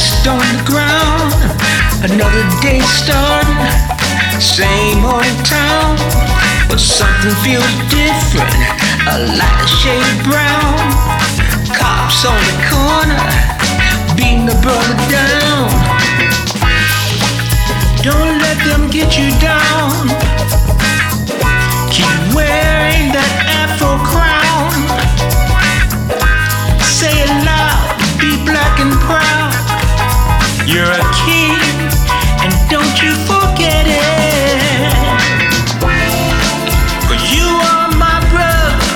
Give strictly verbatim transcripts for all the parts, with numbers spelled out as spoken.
dust on the ground. Another day starting, same old town, but something feels different, a lighter shade brown. Cops on the corner, beating the brother down. Don't let them get you down. Keep wearing that Afro crown. Say it loud, be black and proud. You're a king, and don't you forget it. 'Cause you are my brother.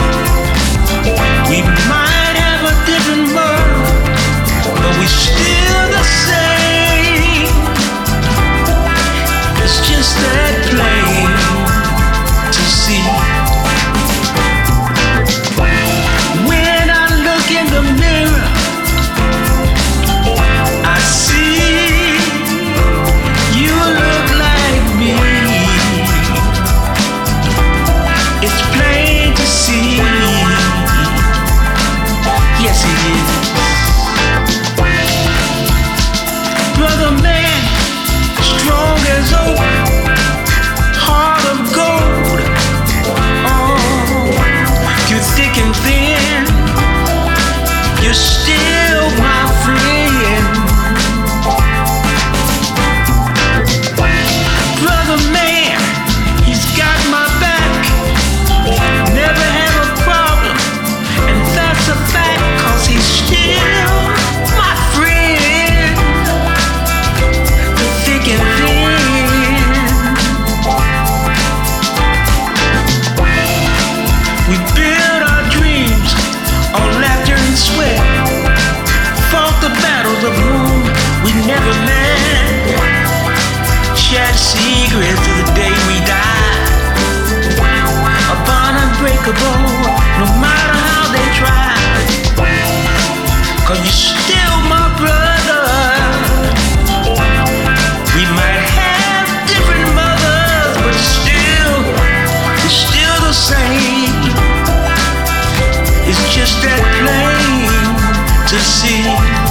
We might have a different world, but we still the same. It's just that plain to see. When I look in the mirror, I see you look like me. It's plain to see. Yes, it is. Brother man, strong as oak, heart of gold. Oh, through thick and thin, you're still my friend. Brother man, he's got my back. Never have a problem, and that's a fact, 'cause he's still my friend. Through thick and thin, we build our dreams on laughter and sweat. Fought the battles of whom we never met. Shared secrets to the day we die. A bond unbreakable, no matter how they try. 'Cause you're still my brother. We might have different mothers, but still, we're still the same. It's just that plain to see.